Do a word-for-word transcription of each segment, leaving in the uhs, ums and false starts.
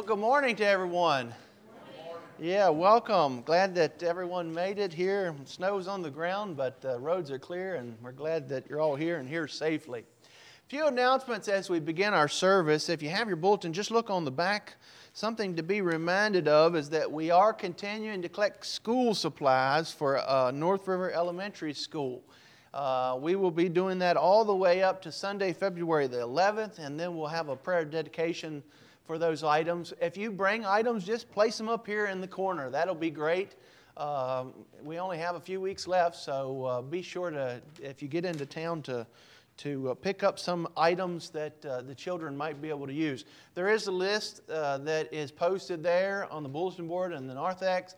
Well, good morning to everyone. Yeah, welcome. Glad that everyone made it here. Snow's on the ground, but the roads are clear, and we're glad that you're all here and here safely. A few announcements as we begin our service. If you have your bulletin, just look on the back. Something to be reminded of is that we are continuing to collect school supplies for uh, North River Elementary School. Uh, we will be doing that all the way up to Sunday, February the eleventh, and then we'll have a prayer dedication for those items. If you bring items, just place them up here in the corner. That'll be great. Uh, we only have a few weeks left, so uh, be sure to, if you get into town, to to uh, pick up some items that uh, the children might be able to use. There is a list uh, that is posted there on the bulletin board and the narthex.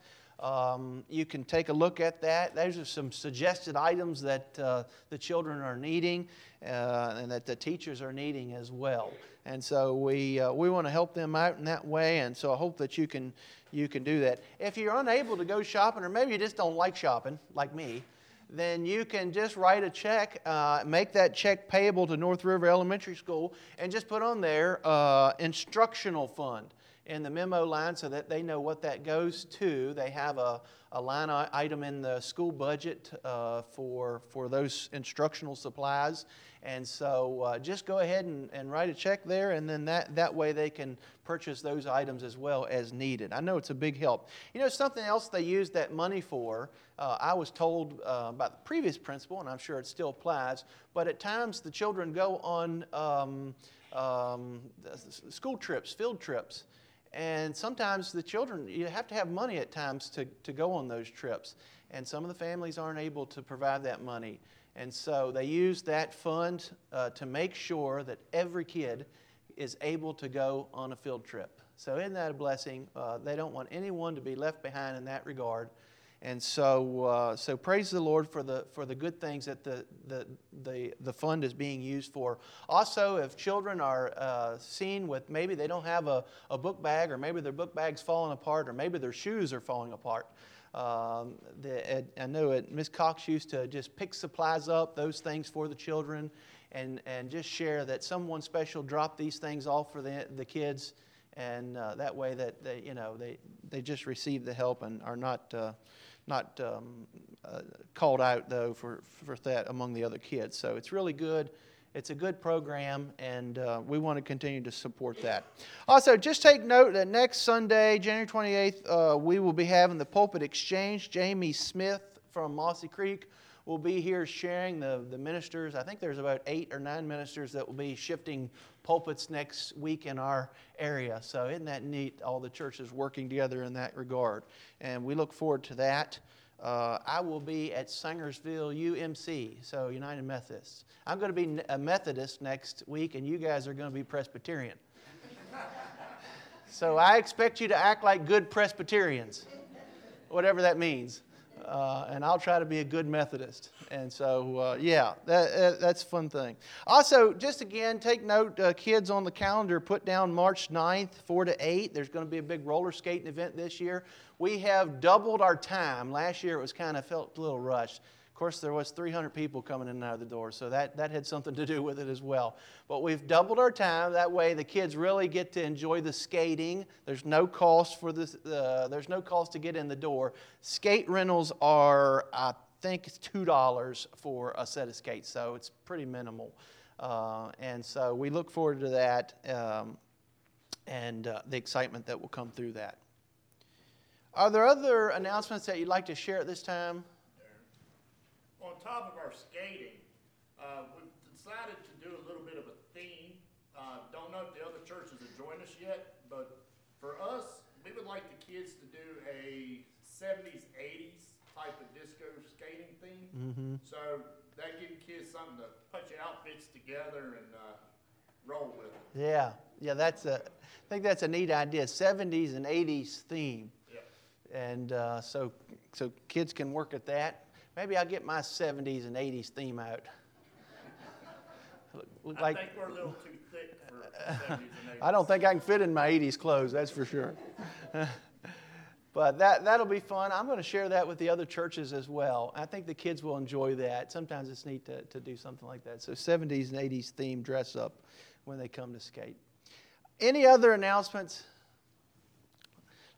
Um, you can take a look at that. Those are some suggested items that uh, the children are needing uh, and that the teachers are needing as well. And so we uh, we want to help them out in that way. And so I hope that you can you can do that. If you're unable to go shopping, or maybe you just don't like shopping, like me, then you can just write a check, uh, make that check payable to North River Elementary School, and just put on there uh, instructional fund in the memo line so that they know what that goes to. They have a, a line item in the school budget uh, for, for those instructional supplies. And so uh, just go ahead and, and write a check there, and then that, that way they can purchase those items as well as needed. I know it's a big help. You know, something else they use that money for, uh, I was told uh, by the previous principal, and I'm sure it still applies, but at times the children go on um, um, school trips, field trips. And sometimes the children, you have to have money at times to, to go on those trips. And some of the families aren't able to provide that money. And so they use that fund uh, to make sure that every kid is able to go on a field trip. So isn't that a blessing? Uh, they don't want anyone to be left behind in that regard. And so, uh, so praise the Lord for the for the good things that the the the, the fund is being used for. Also, if children are uh, seen with maybe they don't have a, a book bag, or maybe their book bag's falling apart, or maybe their shoes are falling apart. Um, the, I know it, Miss Cox used to just pick supplies up, those things for the children, and and just share that someone special dropped these things off for the the kids, and uh, that way that they you know they they just receive the help and are not. Uh, Not um, uh, called out, though, for, for that among the other kids. So it's really good. It's a good program, and uh, we want to continue to support that. Also, just take note that next Sunday, January twenty-eighth, uh, we will be having the Pulpit Exchange. Jamie Smith from Mossy Creek will be here sharing the, the ministers. I think there's about eight or nine ministers that will be shifting pulpits next week in our area. So isn't that neat, all the churches working together in that regard? And we look forward to that. Uh, I will be at Sangersville U M C, so United Methodists. I'm going to be a Methodist next week, and you guys are going to be Presbyterian. So I expect you to act like good Presbyterians, whatever that means. Uh, and I'll try to be a good Methodist. And so, uh, yeah, that, that, that's a fun thing. Also, just again, take note, uh, kids on the calendar, put down March ninth, four to eight. There's going to be a big roller skating event this year. We have doubled our time. Last year it was kind of felt a little rushed. Of course, there was three hundred people coming in and out of the door, so that, that had something to do with it as well. But we've doubled our time. That way the kids really get to enjoy the skating. There's no cost for this. Uh, there's no cost to get in the door. Skate rentals are, I think, it's two dollars for a set of skates, so it's pretty minimal. Uh, and so we look forward to that um, and uh, the excitement that will come through that. Are there other announcements that you'd like to share at this time? On top of our skating, uh, we've decided to do a little bit of a theme. Uh, don't know if the other churches have joined us yet, but for us, we would like the kids to do a seventies, eighties type of disco skating theme. Mm-hmm. So that gives kids something to put your outfits together and uh, roll with it. Yeah, yeah, that's a. I think that's a neat idea. seventies and eighties theme. Yeah. And uh, so, so kids can work at that. Maybe I'll get my seventies and eighties theme out. look, look I like, think we're a little too thick for seventies and eighties. I don't think I can fit in my eighties clothes, that's for sure. But that, that'll be fun. I'm going to share that with the other churches as well. I think the kids will enjoy that. Sometimes it's neat to, to do something like that. So seventies and eighties theme dress up when they come to skate. Any other announcements?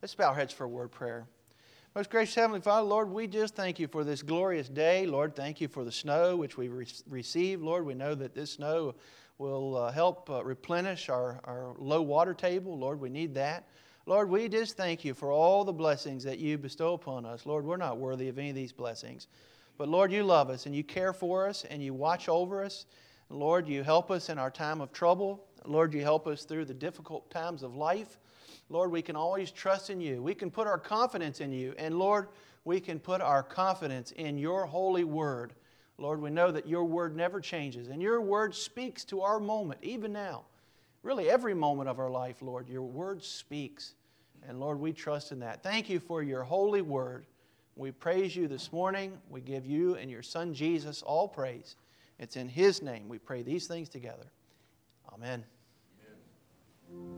Let's bow our heads for a word of prayer. Most gracious Heavenly Father, Lord, we just thank you for this glorious day. Lord, thank you for the snow which we re- received. Lord, we know that this snow will uh, help uh, replenish our, our low water table. Lord, we need that. Lord, we just thank you for all the blessings that you bestow upon us. Lord, we're not worthy of any of these blessings. But Lord, you love us and you care for us and you watch over us. Lord, you help us in our time of trouble. Lord, you help us through the difficult times of life. Lord, we can always trust in you. We can put our confidence in you. And Lord, we can put our confidence in your holy word. Lord, we know that your word never changes. And your word speaks to our moment, even now. Really, every moment of our life, Lord, your word speaks. And Lord, we trust in that. Thank you for your holy word. We praise you this morning. We give you and your Son, Jesus, all praise. It's in His name we pray these things together. Amen. Amen.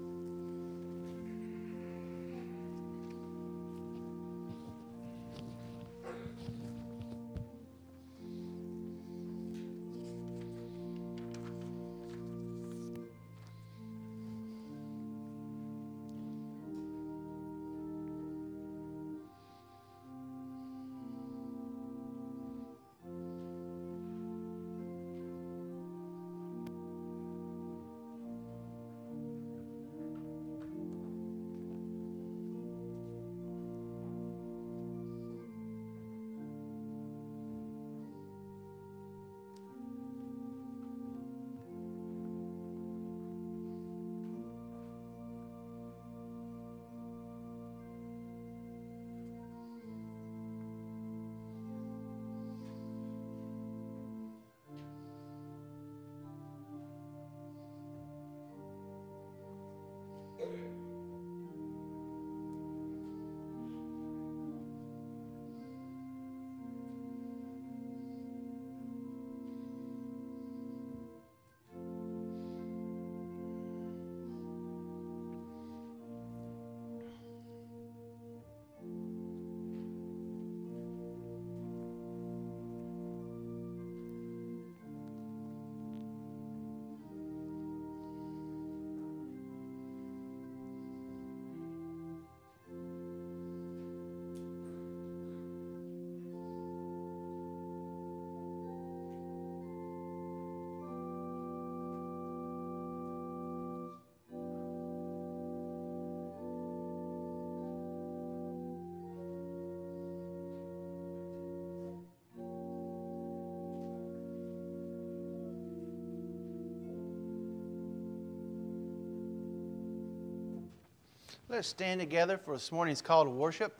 Let's stand together for this morning's call to worship.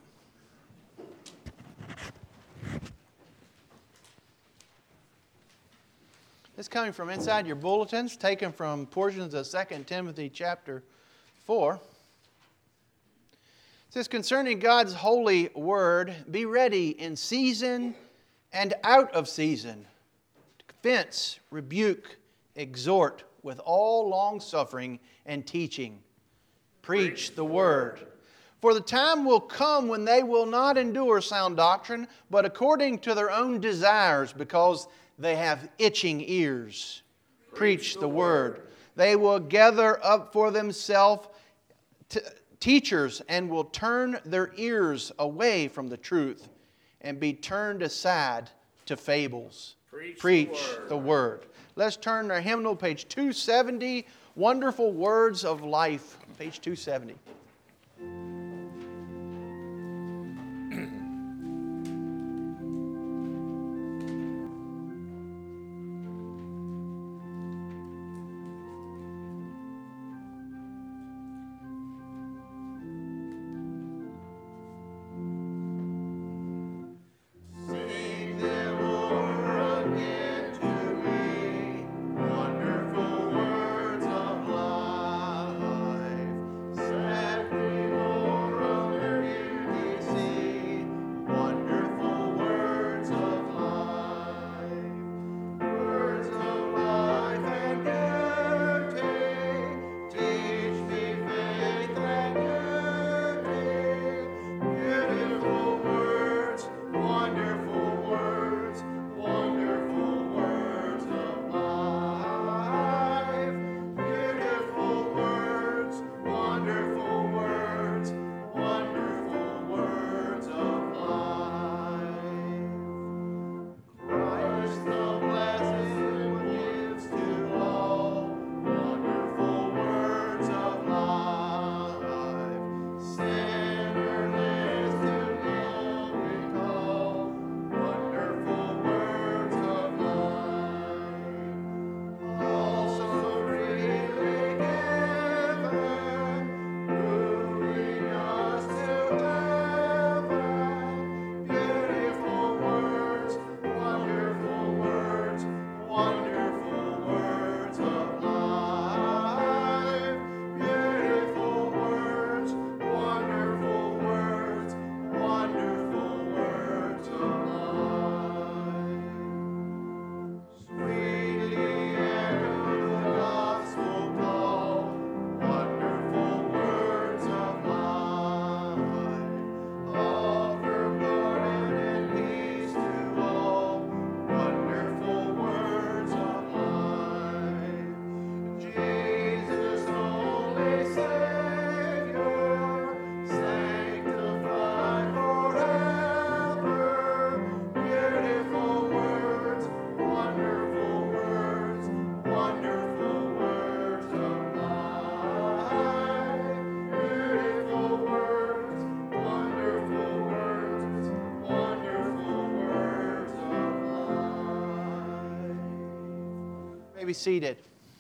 This is coming from inside your bulletins, taken from portions of Second Timothy chapter four. It says, concerning God's holy word, be ready in season and out of season, to convince, rebuke, exhort with all longsuffering and teaching. Preach the word. For the time will come when they will not endure sound doctrine, but according to their own desires, because they have itching ears. Preach the word. They will gather up for themselves t- teachers and will turn their ears away from the truth and be turned aside to fables. Preach, Preach the, word. the word. Let's turn to hymnal, page two seventy, Wonderful Words of Life, page two seventy. Wonderful words of life, set be seated.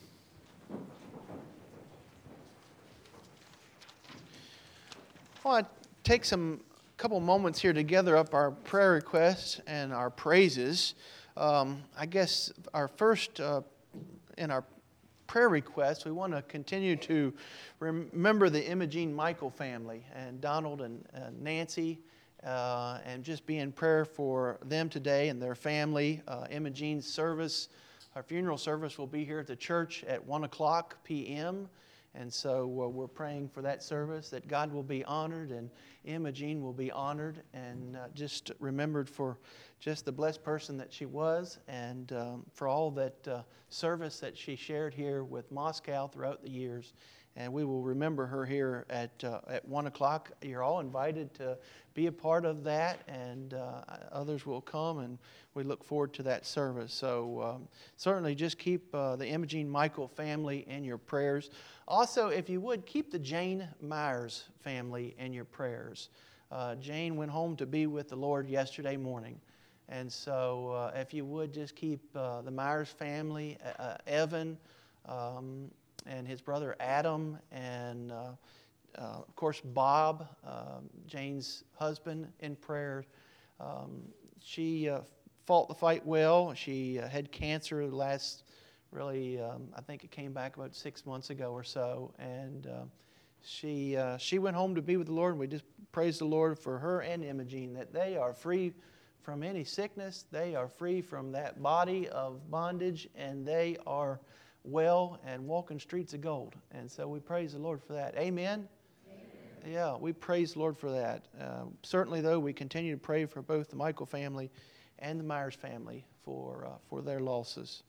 I want to take some couple moments here to gather up our prayer requests and our praises. Um, I guess our first, uh, in our prayer requests, we want to continue to remember the Imogene Michael family and Donald and uh, Nancy, uh, and just be in prayer for them today and their family. Uh, Imogene's service, our funeral service, will be here at the church at one o'clock p.m., and so uh, we're praying for that service, that God will be honored and Imogene will be honored and uh, just remembered for just the blessed person that she was, and um, for all that uh, service that she shared here with Moscow throughout the years. And we will remember her here at uh, at one o'clock. You're all invited to be a part of that, and uh, others will come, and we look forward to that service. So um, certainly just keep uh, the Imogene Michael family in your prayers. Also, if you would, keep the Jane Myers family in your prayers. Uh, Jane went home to be with the Lord yesterday morning. And so uh, if you would, just keep uh, the Myers family, uh, Evan, um, and his brother Adam, and uh, uh, of course Bob, uh, Jane's husband, in prayer. Um, she uh, fought the fight well. She uh, had cancer last, really, um, I think it came back about six months ago or so, and uh, she uh, she went home to be with the Lord. And we just praise the Lord for her and Imogene, that they are free from any sickness. They are free from that body of bondage, and they are well and walking streets of gold. And so we praise the Lord for that. Amen? Amen. Yeah, we praise the Lord for that. Uh, certainly, though, we continue to pray for both the Michael family and the Myers family for, uh, for their losses.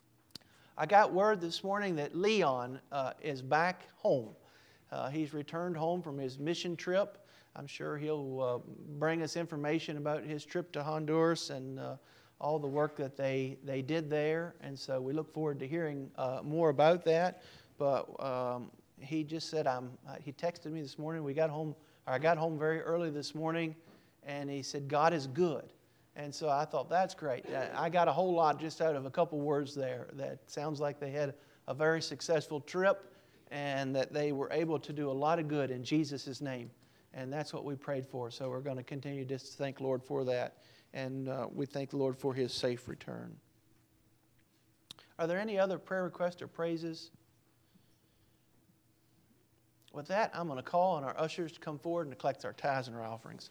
I got word this morning that Leon uh, is back home. Uh, he's returned home from his mission trip. I'm sure he'll uh, bring us information about his trip to Honduras and uh, all the work that they, they did there. And so we look forward to hearing uh, more about that. But um, he just said, I'm, uh, he texted me this morning. We got home, or I got home very early this morning, and he said, God is good. And so I thought, that's great. I got a whole lot just out of a couple words there. That sounds like they had a very successful trip, and that they were able to do a lot of good in Jesus' name. And that's what we prayed for. So we're going to continue just to thank the Lord for that. And uh, we thank the Lord for His safe return. Are there any other prayer requests or praises? With that, I'm going to call on our ushers to come forward and collect our tithes and our offerings.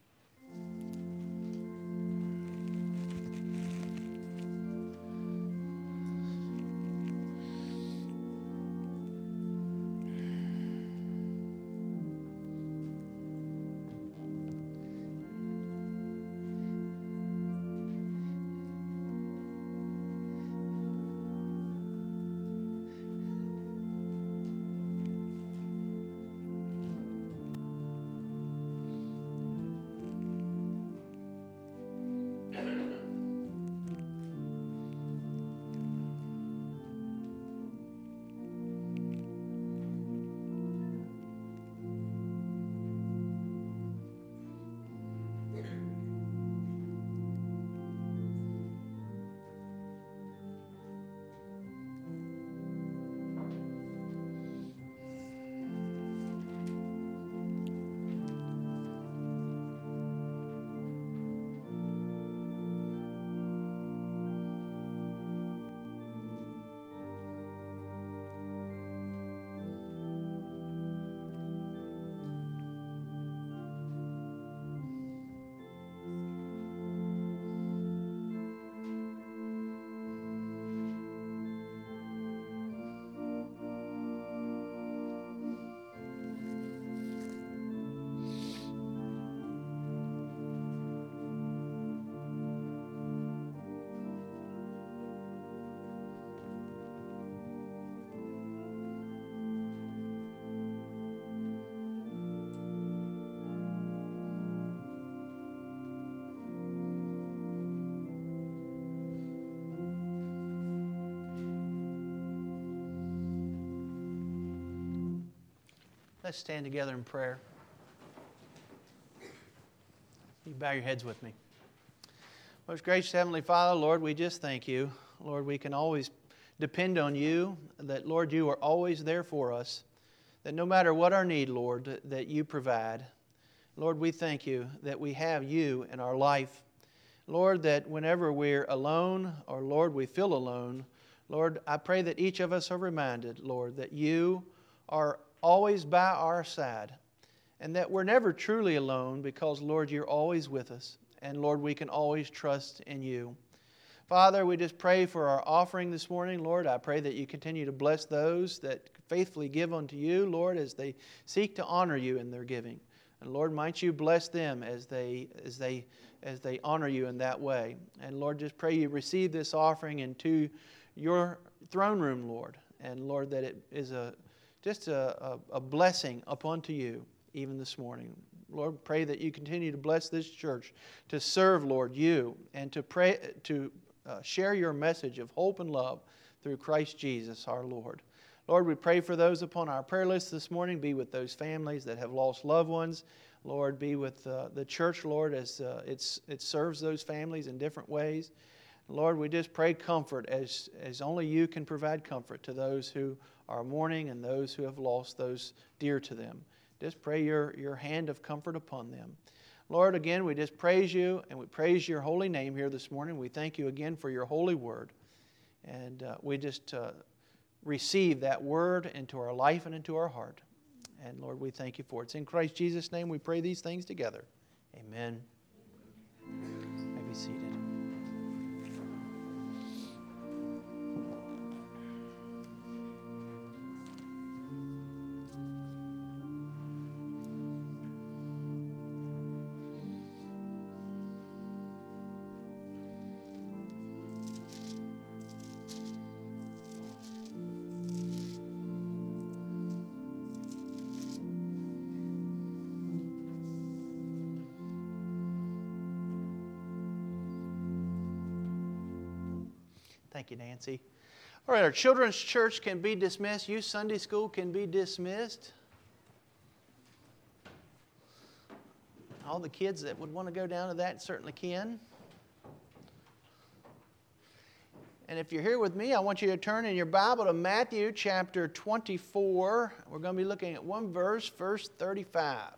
Let's stand together in prayer. You bow your heads with me. Most gracious Heavenly Father, Lord, we just thank you. Lord, we can always depend on you, that, Lord, you are always there for us, that no matter what our need, Lord, that you provide. Lord, we thank you that we have you in our life. Lord, that whenever we're alone, or Lord, we feel alone, Lord, I pray that each of us are reminded, Lord, that you are always by our side, and that we're never truly alone because, Lord, you're always with us. And, Lord, we can always trust in you. Father, we just pray for our offering this morning. Lord, I pray that you continue to bless those that faithfully give unto you, Lord, as they seek to honor you in their giving. And, Lord, might you bless them as they as they as they honor you in that way. And, Lord, just pray you receive this offering into your throne room, Lord. And, Lord, that it is a just a, a, a blessing upon to you even this morning. Lord, pray that you continue to bless this church to serve, Lord, you, and to pray to uh, share your message of hope and love through Christ Jesus our Lord. Lord, we pray for those upon our prayer list this morning. Be with those families that have lost loved ones. Lord, be with uh, the church, Lord, as uh, it's, it serves those families in different ways. Lord, we just pray comfort as, as only you can provide comfort to those who are mourning and those who have lost those dear to them. Just pray your, your hand of comfort upon them. Lord, again, we just praise you and we praise your holy name here this morning. We thank you again for your holy word. And uh, we just uh, receive that word into our life and into our heart. And Lord, we thank you for it. It's in Christ Jesus' name we pray these things together. Amen. You may be seated. Thank you, Nancy. All right, our children's church can be dismissed. Youth Sunday school can be dismissed. All the kids that would want to go down to that certainly can. And if you're here with me, I want you to turn in your Bible to Matthew chapter twenty-four. We're going to be looking at one verse, verse thirty-five.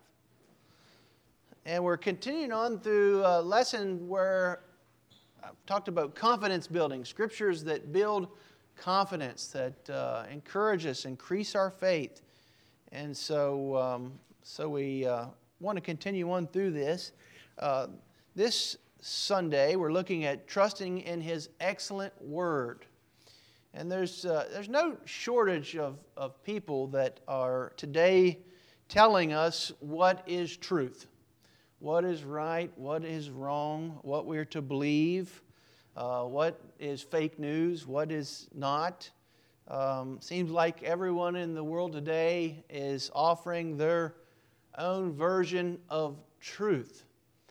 And we're continuing on through a lesson where I've talked about confidence building, scriptures that build confidence, that uh, encourage us, increase our faith. And so um, so we uh, want to continue on through this. Uh, this Sunday, we're looking at trusting in His excellent Word. And there's uh, there's no shortage of, of people that are today telling us what is truth. What is right, what is wrong, what we're to believe, uh, what is fake news, what is not. Um, seems like everyone in the world today is offering their own version of truth.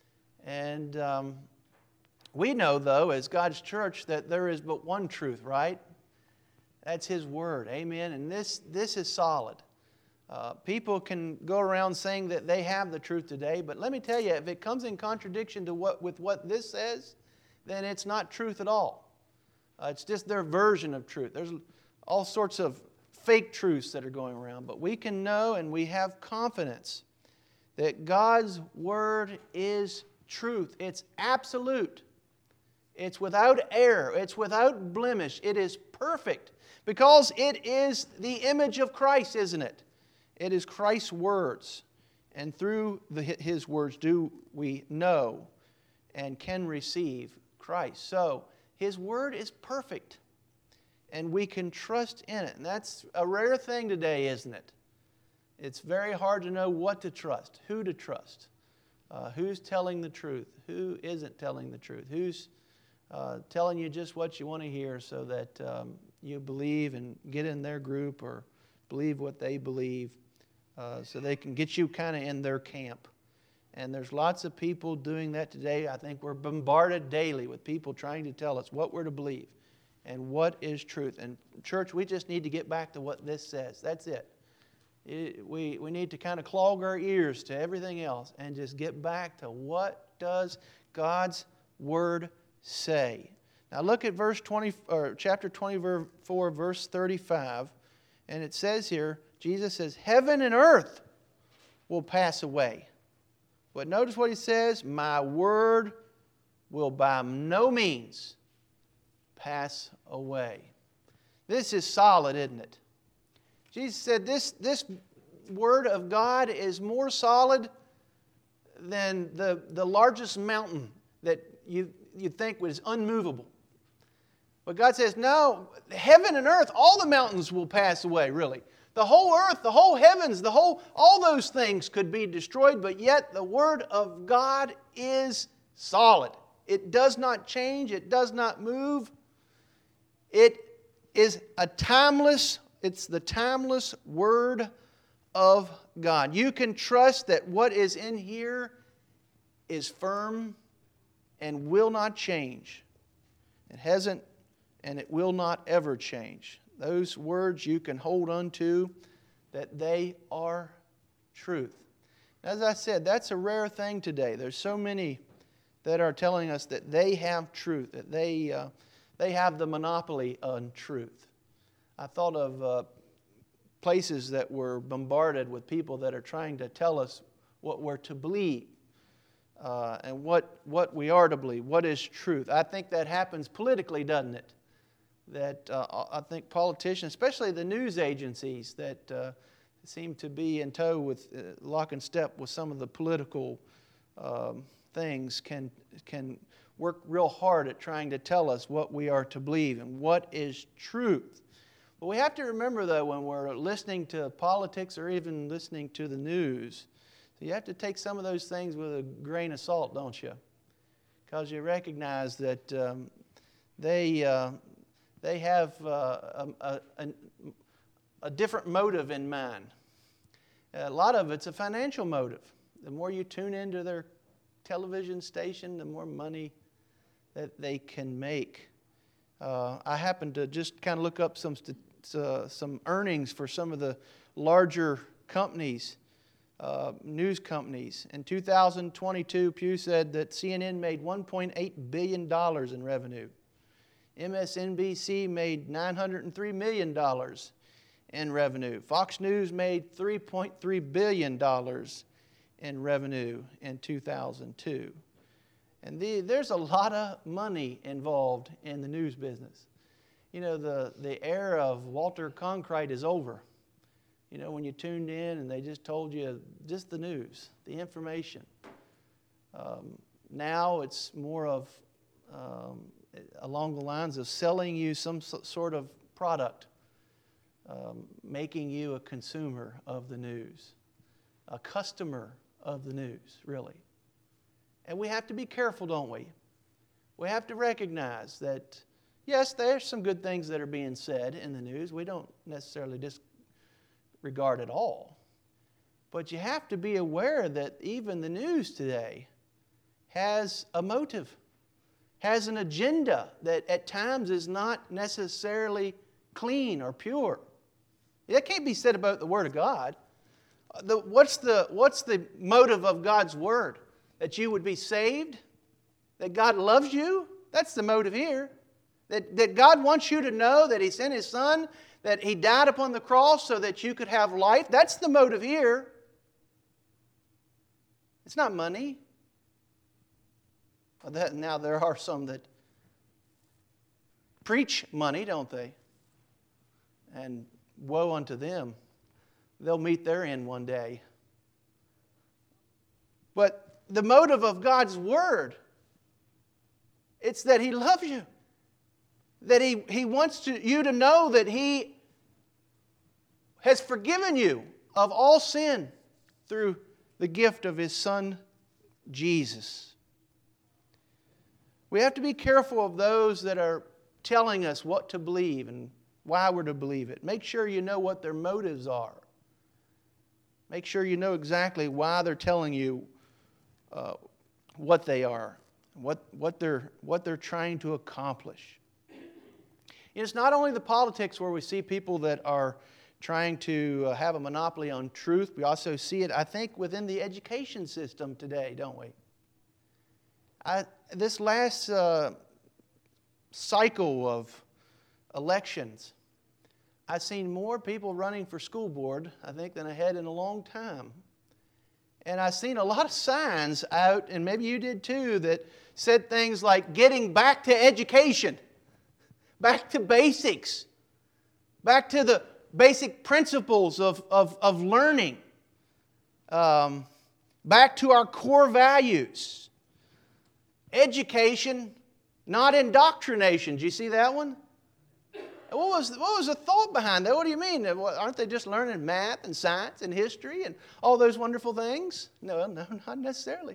And um, we know, though, as God's church, that there is but one truth, right? That's His Word, amen? And this, this is solid. Uh, people can go around saying that they have the truth today, but let me tell you, if it comes in contradiction to what with what this says, then it's not truth at all. Uh, it's just their version of truth. There's all sorts of fake truths that are going around, but we can know and we have confidence that God's Word is truth. It's absolute. It's without error. It's without blemish. It is perfect because it is the image of Christ, isn't it? It is Christ's words, and through the, His words do we know and can receive Christ. So His Word is perfect, and we can trust in it. And that's a rare thing today, isn't it? It's very hard to know what to trust, who to trust, uh, who's telling the truth, who isn't telling the truth, who's uh, telling you just what you want to hear so that um, you believe and get in their group or believe what they believe. Uh, so they can get you kind of in their camp. And there's lots of people doing that today. I think we're bombarded daily with people trying to tell us what we're to believe and what is truth. And church, we just need to get back to what this says. That's it. it we, we need to kind of clog our ears to everything else and just get back to what does God's Word say. Now look at verse twenty, or chapter twenty-four, verse thirty-five, and it says here, Jesus says, heaven and earth will pass away. But notice what he says, my word will by no means pass away. This is solid, isn't it? Jesus said this, this word of God is more solid than the, the largest mountain that you, you think was unmovable. But God says, no, heaven and earth, all the mountains will pass away, really. The whole earth, the whole heavens, the whole, all those things could be destroyed, but yet the Word of God is solid. It does not change. It does not move. It is a timeless, it's the timeless Word of God. You can trust that what is in here is firm and will not change. It hasn't and it will not ever change. Those words you can hold on to, that they are truth. As I said, that's a rare thing today. There's so many that are telling us that they have truth, that they, uh, they have the monopoly on truth. I thought of uh, places that were bombarded with people that are trying to tell us what we're to believe uh, and what, what we are to believe, what is truth. I think that happens politically, doesn't it? That uh, I think politicians, especially the news agencies, that uh, seem to be in tow with, uh, lock and step with some of the political um, things, can can work real hard at trying to tell us what we are to believe and what is truth. But we have to remember, though, when we're listening to politics or even listening to the news, you have to take some of those things with a grain of salt, don't you? Because you recognize that um, they. Uh, They have uh, a, a, a different motive in mind. A lot of it's a financial motive. The more you tune into their television station, the more money that they can make. Uh, I happened to just kind of look up some uh, some earnings for some of the larger companies, uh, news companies. In two thousand twenty-two, Pew said that C N N made one point eight billion dollars in revenue. M S N B C made nine hundred three million dollars in revenue. Fox News made three point three billion dollars in revenue in two thousand two. And the, there's a lot of money involved in the news business. You know, the, the era of Walter Cronkite is over. You know, when you tuned in and they just told you just the news, the information. Um, now it's more of... Um, along the lines of selling you some sort of product, um, making you a consumer of the news, a customer of the news, really. And we have to be careful, don't we? We have to recognize that, yes, there's some good things that are being said in the news. We don't necessarily disregard it all. But you have to be aware that even the news today has a motive, has an agenda that at times is not necessarily clean or pure. That can't be said about the Word of God. The, what's, the, what's the motive of God's Word? That you would be saved? That God loves you? That's the motive here. That, that God wants you to know that He sent His Son, that He died upon the cross so that you could have life. That's the motive here. It's not money. Now, there are some that preach money, don't they? And woe unto them. They'll meet their end one day. But the motive of God's Word, it's that He loves you. That He, he wants to, you to know that He has forgiven you of all sin through the gift of His Son, Jesus. We have to be careful of those that are telling us what to believe and why we're to believe it. Make sure you know what their motives are. Make sure you know exactly why they're telling you uh, what they are, what, what, they're, what they're trying to accomplish. And it's not only the politics where we see people that are trying to have a monopoly on truth. We also see it, I think, within the education system today, don't we? I, this last uh, cycle of elections, I've seen more people running for school board, I think, than I had in a long time. And I've seen a lot of signs out, and maybe you did too, that said things like getting back to education, back to basics, back to the basic principles of, of, of learning, um, back to our core values. Education, not indoctrination. Did you see that one? What was, what was the thought behind that? What do you mean? Aren't they just learning math and science and history and all those wonderful things? No, no, not necessarily.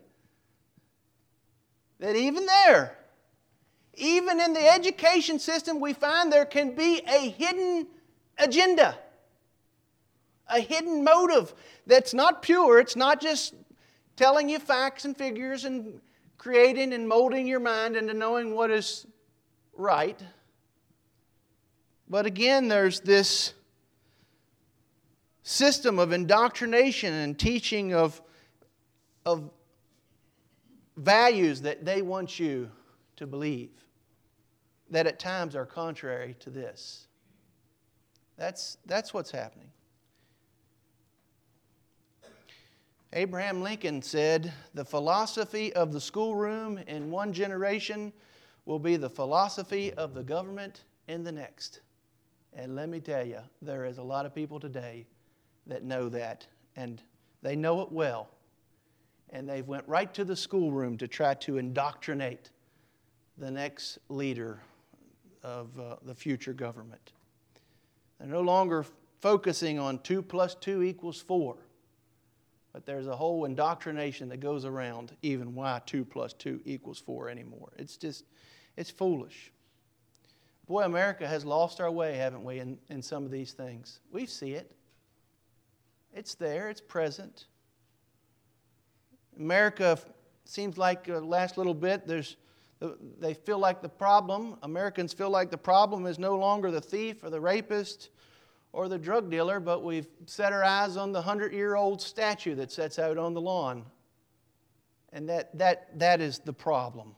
That even there, even in the education system, we find there can be a hidden agenda, a hidden motive that's not pure. It's not just telling you facts and figures and creating and molding your mind into knowing what is right. But again, there's this system of indoctrination and teaching of, of values that they want you to believe that at times are contrary to this. That's, that's what's happening. Abraham Lincoln said, "The philosophy of the schoolroom in one generation will be the philosophy of the government in the next." And let me tell you, there is a lot of people today that know that, and they know it well. And they've went right to the schoolroom to try to indoctrinate the next leader of uh, the future government. They're no longer focusing on two plus two equals four. But there's a whole indoctrination that goes around even why two plus two equals four anymore. It's just, it's foolish. Boy, America has lost our way, haven't we, in, in some of these things. We see it. It's there. It's present. America seems like the last little bit, there's, they feel like the problem, Americans feel like the problem is no longer the thief or the rapist or the drug dealer, but we've set our eyes on the hundred-year-old statue that sits out on the lawn. And that, that, that is the problem.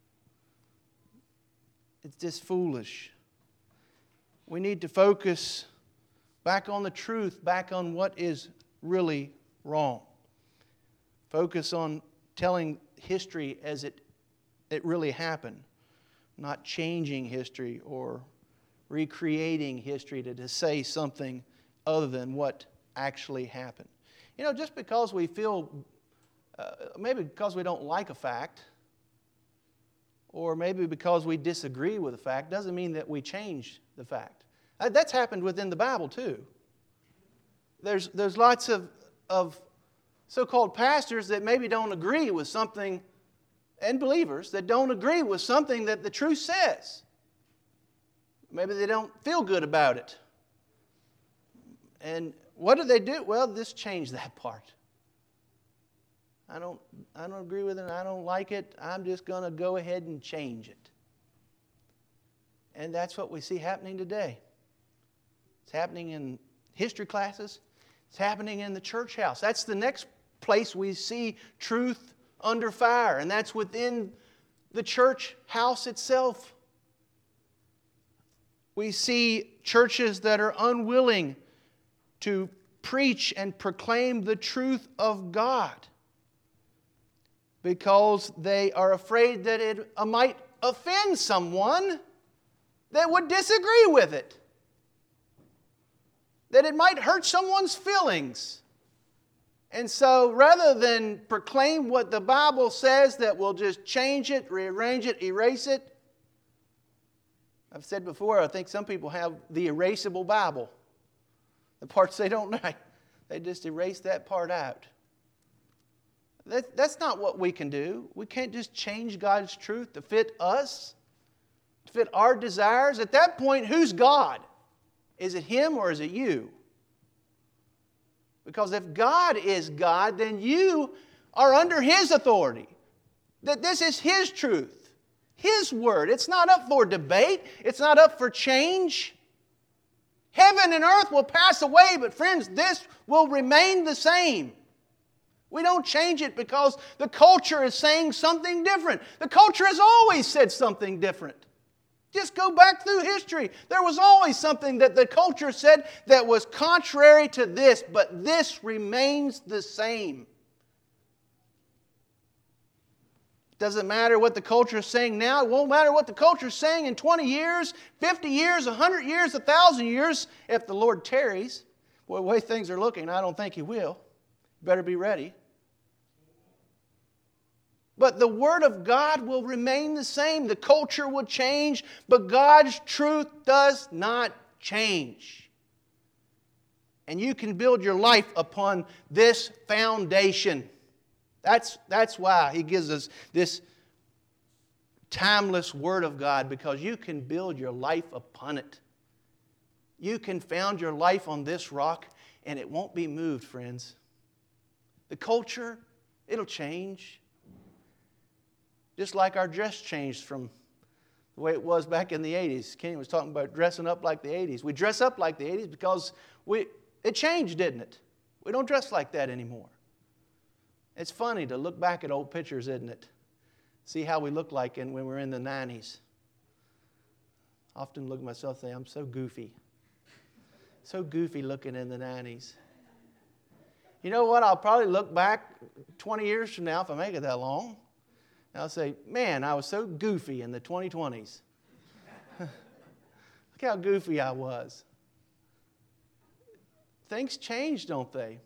It's just foolish. We need to focus back on the truth, back on what is really wrong. Focus on telling history as it, it really happened, not changing history or recreating history to, to say something other than what actually happened. You know, just because we feel, uh, maybe because we don't like a fact, or maybe because we disagree with a fact, doesn't mean that we change the fact. That's happened within the Bible too. There's, there's lots of, of so-called pastors that maybe don't agree with something, and believers that don't agree with something that the truth says. Maybe they don't feel good about it. And what do they do? Well, just change that part. I don't, I don't agree with it, I don't like it, I'm just going to go ahead and change it. And that's what we see happening today. It's happening in history classes. It's happening in the church house. That's the next place we see truth under fire, and that's within the church house itself. We see churches that are unwilling to preach and proclaim the truth of God because they are afraid that it might offend someone that would disagree with it, that it might hurt someone's feelings. And so rather than proclaim what the Bible says that will just change it, rearrange it, erase it, I've said before, I think some people have the erasable Bible. The parts they don't like, they just erase that part out. That, that's not what we can do. We can't just change God's truth to fit us, to fit our desires. At that point, who's God? Is it Him or is it you? Because if God is God, then you are under His authority. That this is His truth, His word. It's not up for debate. It's not up for change. Heaven and earth will pass away, but friends, this will remain the same. We don't change it because the culture is saying something different. The culture has always said something different. Just go back through history. There was always something that the culture said that was contrary to this, but this remains the same. Doesn't matter what the culture is saying now. It won't matter what the culture is saying in twenty years, fifty years, one hundred years, one thousand years. If the Lord tarries, well, the way things are looking, I don't think He will. Better be ready. But the Word of God will remain the same. The culture will change, but God's truth does not change. And you can build your life upon this foundation. That's, that's why He gives us this timeless Word of God, because you can build your life upon it. You can found your life on this rock, and it won't be moved, friends. The culture, it'll change. Just like our dress changed from the way it was back in the eighties. Kenny was talking about dressing up like the eighties. We dress up like the eighties because we it changed, didn't it? We don't dress like that anymore. It's funny to look back at old pictures, isn't it? See how we look like in, when we were in the nineties. I often look at myself and say, I'm so goofy. So goofy looking in the nineties. You know what? I'll probably look back twenty years from now, if I make it that long, and I'll say, man, I was so goofy in the twenty twenties. Look how goofy I was. Things change, don't they?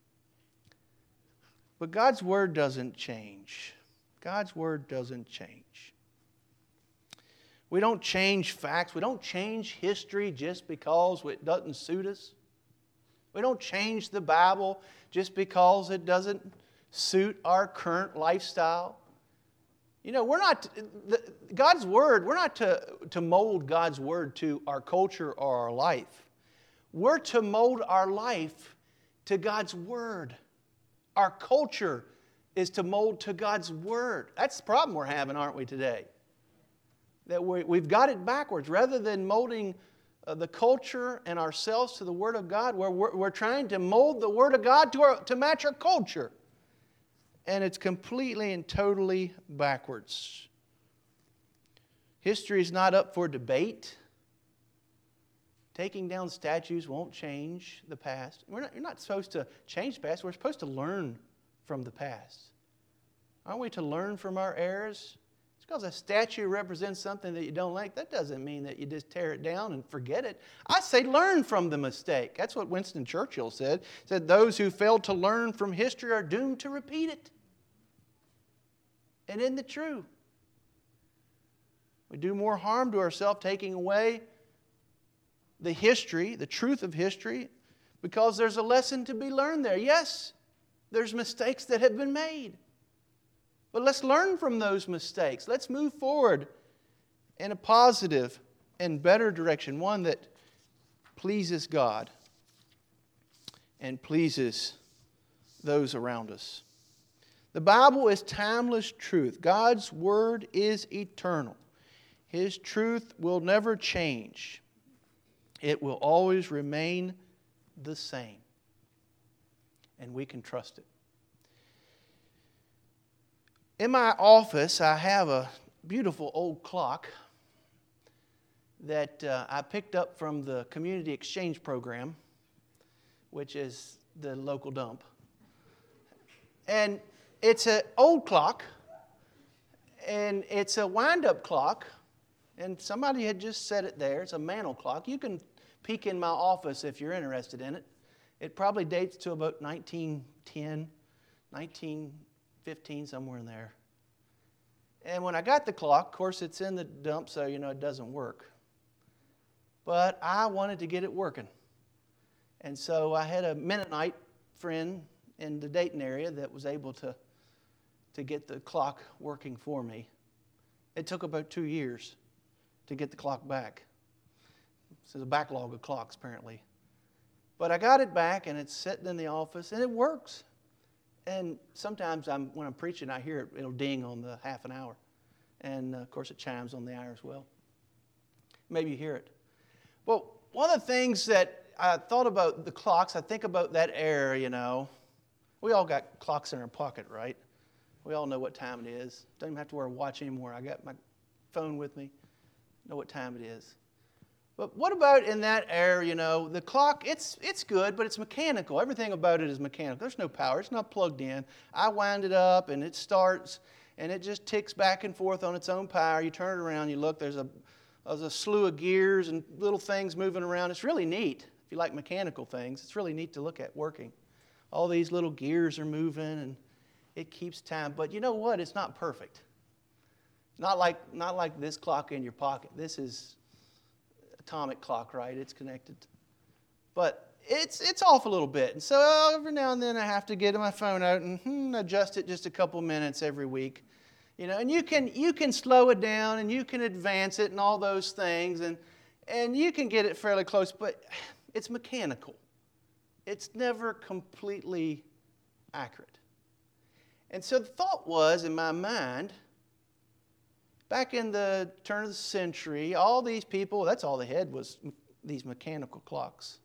But God's Word doesn't change. God's Word doesn't change. We don't change facts. We don't change history just because it doesn't suit us. We don't change the Bible just because it doesn't suit our current lifestyle. You know, we're not, God's Word, we're not to, to mold God's Word to our culture or our life. We're to mold our life to God's Word. Our culture is to mold to God's Word. That's the problem we're having, aren't we, today? That we, we've got it backwards. Rather than molding uh, the culture and ourselves to the Word of God, we're, we're, we're trying to mold the Word of God to, our, to match our culture. And it's completely and totally backwards. History is not up for debate. Taking down statues won't change the past. We're not, you're not supposed to change the past. We're supposed to learn from the past. Aren't we to learn from our errors? Just because a statue represents something that you don't like, that doesn't mean that you just tear it down and forget it. I say learn from the mistake. That's what Winston Churchill said. He said, those who fail to learn from history are doomed to repeat it. And isn't it true? We do more harm to ourselves taking away the history, the truth of history, because there's a lesson to be learned there. Yes, there's mistakes that have been made. But let's learn from those mistakes. Let's move forward in a positive and better direction, one that pleases God and pleases those around us. The Bible is timeless truth. God's Word is eternal. His truth will never change. It will always remain the same. And we can trust it. In my office, I have a beautiful old clock that uh, I picked up from the Community Exchange Program, which is the local dump. And it's an old clock, and it's a wind-up clock, and somebody had just set it there. It's a mantle clock. You can peek in my office if you're interested in it. It probably dates to about nineteen ten, nineteen fifteen, somewhere in there. And when I got the clock, of course, it's in the dump, so you know it doesn't work. But I wanted to get it working. And so I had a Mennonite friend in the Dayton area that was able to, to get the clock working for me. It took about two years to get the clock back. There's a backlog of clocks, apparently. But I got it back, and it's sitting in the office, and it works. And sometimes I'm, when I'm preaching, I hear it, it'll ding on the half an hour. And, uh, of course, it chimes on the hour as well. Maybe you hear it. Well, one of the things that I thought about the clocks, I think about that era, you know. We all got clocks in our pocket, right? We all know what time it is. Don't even have to wear a watch anymore. I got my phone with me. know what time it is. But what about in that era, you know, the clock, it's it's good, but it's mechanical. Everything about it is mechanical. There's no power. It's not plugged in. I wind it up, and it starts, and it just ticks back and forth on its own power. You turn it around, you look, there's a, there's a slew of gears and little things moving around. It's really neat. If you like mechanical things, it's really neat to look at working. All these little gears are moving, and it keeps time. But you know what? It's not perfect. Not like, not like this clock in your pocket. This is atomic clock, right? It's connected. But it's it's off a little bit. And so every now and then I have to get my phone out and hmm, adjust it just a couple minutes every week. You know, and you can you can slow it down and you can advance it and all those things and and you can get it fairly close, but it's mechanical. It's never completely accurate. And so the thought was in my mind, back in the turn of the century, all these people, that's all they had was these mechanical clocks.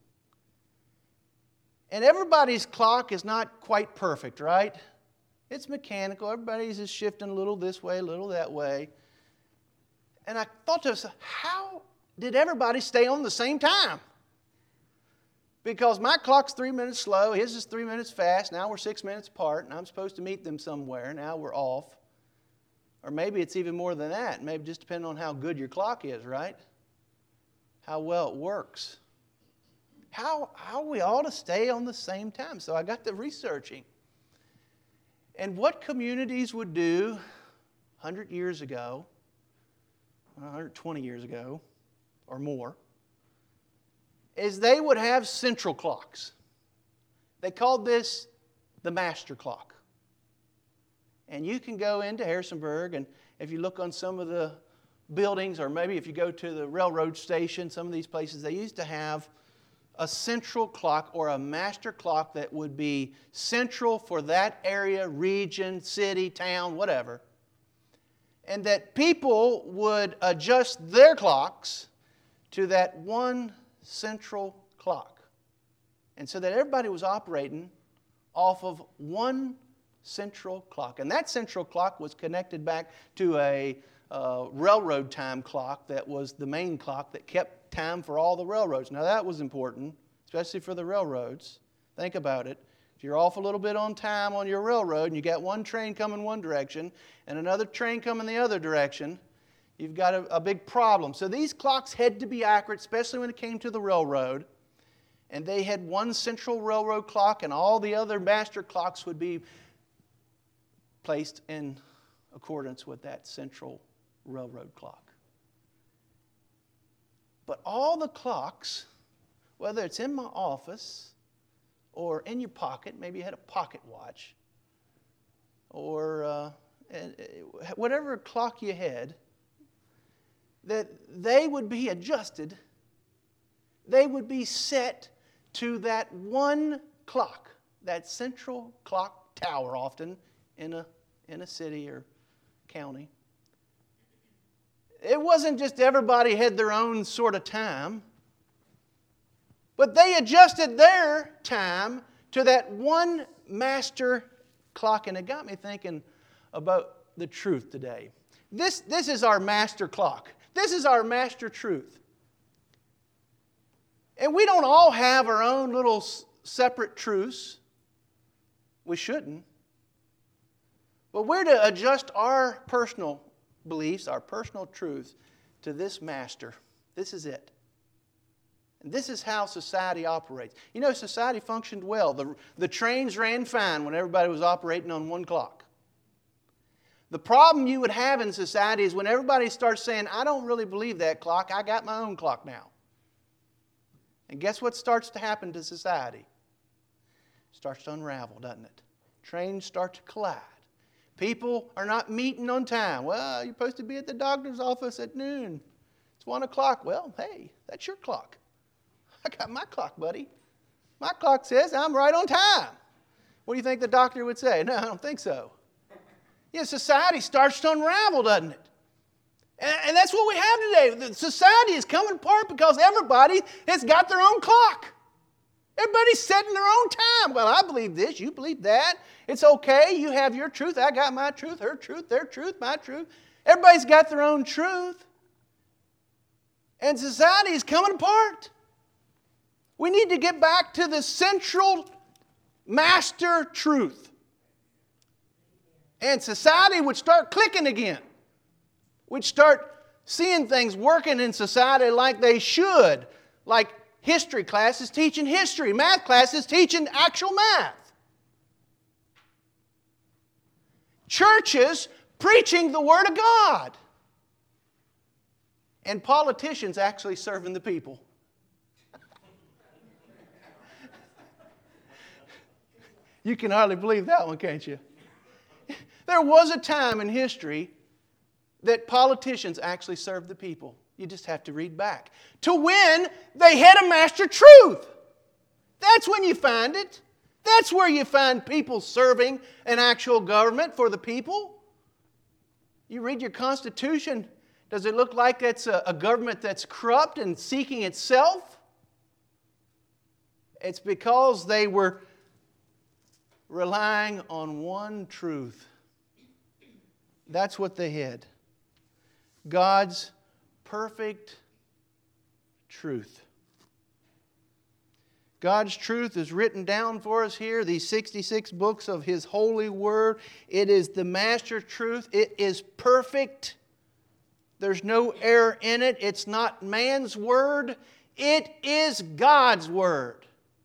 And everybody's clock is not quite perfect, right? It's mechanical. Everybody's is shifting a little this way, a little that way. And I thought to myself, how did everybody stay on the same time? Because my clock's three minutes slow, his is three minutes fast, now we're six minutes apart, and I'm supposed to meet them somewhere, now we're off. Or maybe it's even more than that. Maybe just depending on how good your clock is, right? How well it works. How, how we ought to stay on the same time. So I got to researching. And what communities would do one hundred years ago, one hundred twenty years ago, or more, is they would have central clocks. They called this the master clock. And you can go into Harrisonburg, and if you look on some of the buildings, or maybe if you go to the railroad station, some of these places, they used to have a central clock or a master clock that would be central for that area, region, city, town, whatever. And that people would adjust their clocks to that one central clock. And so that everybody was operating off of one central clock. And that central clock was connected back to a uh, railroad time clock that was the main clock that kept time for all the railroads. Now that was important, especially for the railroads. Think about it. If you're off a little bit on time on your railroad and you got one train coming one direction and another train coming the other direction, you've got a, a big problem. So these clocks had to be accurate, especially when it came to the railroad. And they had one central railroad clock, and all the other master clocks would be placed in accordance with that central railroad clock. But all the clocks, whether it's in my office or in your pocket, maybe you had a pocket watch, or uh, whatever clock you had, that they would be adjusted, they would be set to that one clock, that central clock tower often in a, in a city or county. It wasn't just everybody had their own sort of time, but they adjusted their time to that one master clock, and it got me thinking about the truth today. This, this is our master clock. This is our master truth. And we don't all have our own little separate truths. We shouldn't. But we're to adjust our personal beliefs, our personal truths to this master. This is it. And this is how society operates. You know, society functioned well. The, the trains ran fine when everybody was operating on one clock. The problem you would have in society is when everybody starts saying, I don't really believe that clock, I got my own clock now. And guess what starts to happen to society? It starts to unravel, doesn't it? Trains start to collide. People are not meeting on time. Well, you're supposed to be at the doctor's office at noon. It's one o'clock. Well, hey, that's your clock. I got my clock, buddy. My clock says I'm right on time. What do you think the doctor would say? No, I don't think so. Yeah, society starts to unravel, doesn't it? And, and that's what we have today. The society is coming apart because everybody has got their own clock. Everybody's setting their own time. Well, I believe this, you believe that. It's okay, you have your truth, I got my truth, her truth, their truth, my truth. Everybody's got their own truth. And society is coming apart. We need to get back to the central master truth. And society would start clicking again. We'd start seeing things working in society like they should. Like history classes teaching history, math classes teaching actual math. Churches preaching the Word of God. And politicians actually serving the people. You can hardly believe that one, can't you? There was a time in history that politicians actually served the people. You just have to read back. To win, they had a master truth. That's when you find it. That's where you find people serving an actual government for the people. You read your Constitution. Does it look like it's a, a government that's corrupt and seeking itself? It's because they were relying on one truth. That's what they had. God's perfect truth. God's truth is written down for us here, these sixty-six books of His holy word. It is the master truth. It is perfect. There's no error in it. It's not man's word. It is God's word.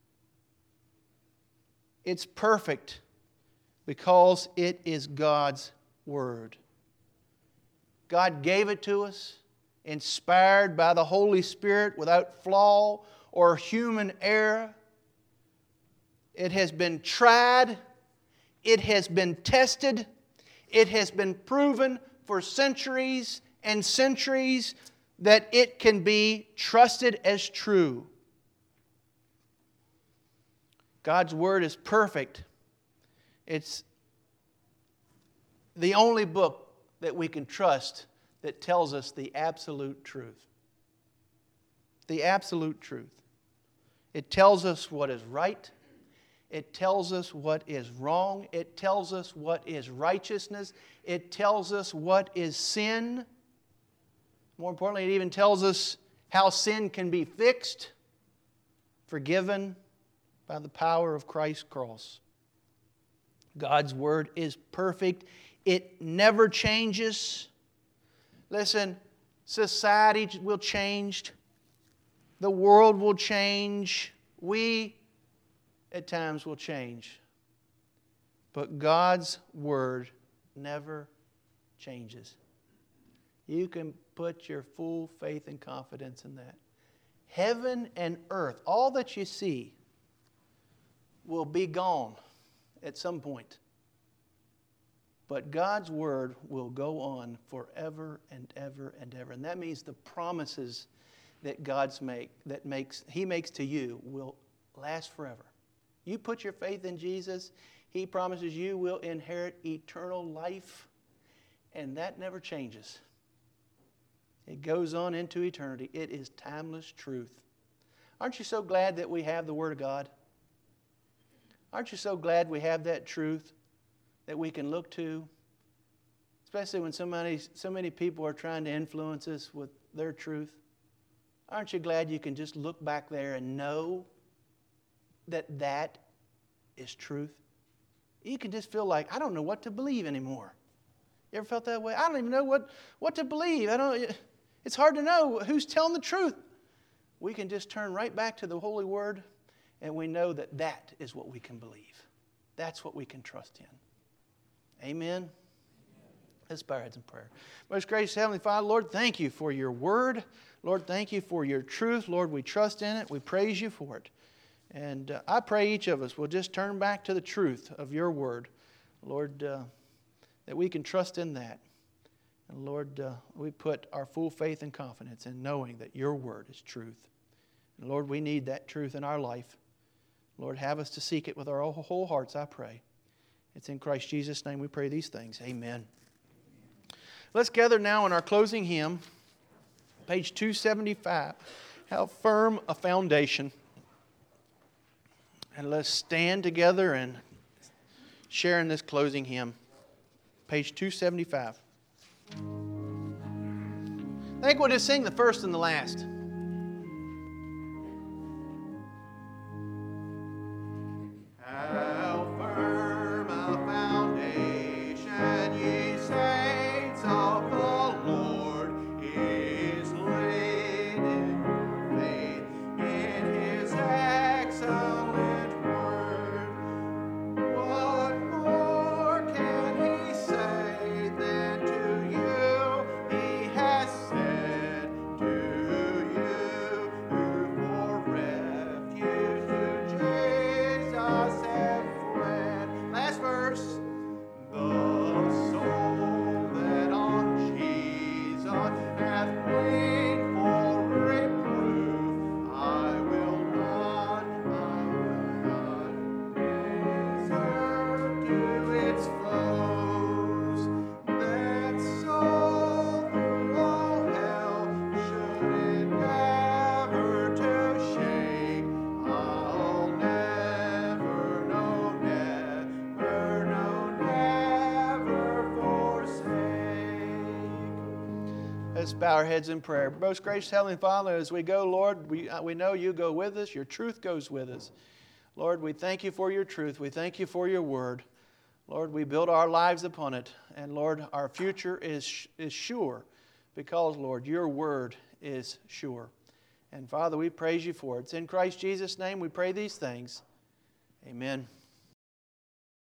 It's perfect because it is God's word. God gave it to us, inspired by the Holy Spirit, without flaw or human error. It has been tried. It has been tested. It has been proven for centuries and centuries that it can be trusted as true. God's Word is perfect. It's the only book that we can trust that tells us the absolute truth. The absolute truth. It tells us what is right. It tells us what is wrong. It tells us what is righteousness. It tells us what is sin. More importantly, it even tells us how sin can be fixed, forgiven by the power of Christ's cross. God's Word is perfect. It never changes. Listen, society will change. The world will change. We, at times, will change. But God's Word never changes. You can put your full faith and confidence in that. Heaven and earth, all that you see, will be gone at some point. But God's Word will go on forever and ever and ever. And that means the promises that God's make, that makes, He makes to you will last forever. You put your faith in Jesus, He promises you will inherit eternal life. And that never changes. It goes on into eternity. It is timeless truth. Aren't you so glad that we have the Word of God? Aren't you so glad we have that truth that we can look to? Especially when so many, so many people are trying to influence us with their truth. Aren't you glad you can just look back there and know that that is truth? You can just feel like, I don't know what to believe anymore. You ever felt that way? I don't even know what, what to believe. I don't. It's hard to know who's telling the truth. We can just turn right back to the Holy Word, and we know that that is what we can believe. That's what we can trust in. Amen? Let's bow our heads in prayer. Most gracious Heavenly Father, Lord, thank you for your Word. Lord, thank you for your truth. Lord, we trust in it. We praise you for it. And uh, I pray each of us will just turn back to the truth of your Word. Lord, uh, that we can trust in that. And Lord, uh, we put our full faith and confidence in knowing that your Word is truth. And Lord, we need that truth in our life. Lord, have us to seek it with our whole hearts, I pray. It's in Christ Jesus' name we pray these things. Amen. Let's gather now in our closing hymn, page two seventy-five. How firm a foundation. And let's stand together and share in this closing hymn. Page two seventy-five. I think we'll just sing the first and the last. How firm a foundation, ye saints of the Lord, is laid in faith in His excellent word. What more can He say than to you He has said to you, who for refuge to Jesus have fled? Last verse. The soul that on Jesus hath wait for reproof, I will not, I will not desert to its foes. That soul through all hell should endeavor to shake, I'll never, no, never, no, never forsake. Let's bow our heads in prayer. Most gracious Heavenly Father, as we go, Lord, we, uh, we know you go with us. Your truth goes with us. Lord, we thank you for your truth. We thank you for your word. Lord, we build our lives upon it. And Lord, our future is, is sure because, Lord, your word is sure. And Father, we praise you for it. It's in Christ Jesus' name we pray these things. Amen.